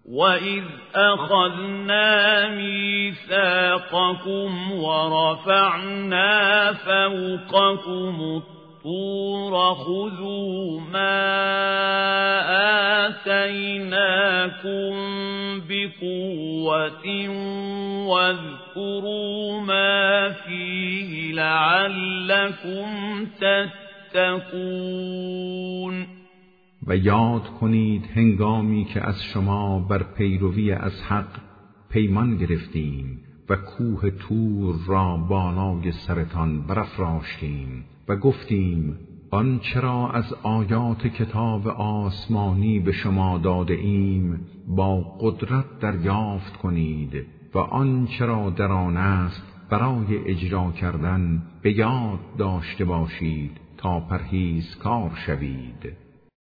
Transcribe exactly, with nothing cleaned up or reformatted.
وَإِذْ أَخَذْنَا مِيثَاقَكُمْ وَرَفَعْنَا فَوْقَكُمُ الطُّورَ خُذُوا مَا آتَيْنَاكُمْ بِقُوَّةٍ وَاذْكُرُوا مَا فِيهِ لَعَلَّكُمْ تَتَّقُونَ. و یاد کنید هنگامی که از شما بر پیروی از حق پیمان گرفتیم و کوه طور را بالای سرتان برافراشتیم و گفتیم آنچه را از آیات کتاب آسمانی به شما داده ایم با قدرت دریافت کنید و آنچه را در آن است برای اجرا کردن به یاد داشته باشید تا پرهیزکار شوید.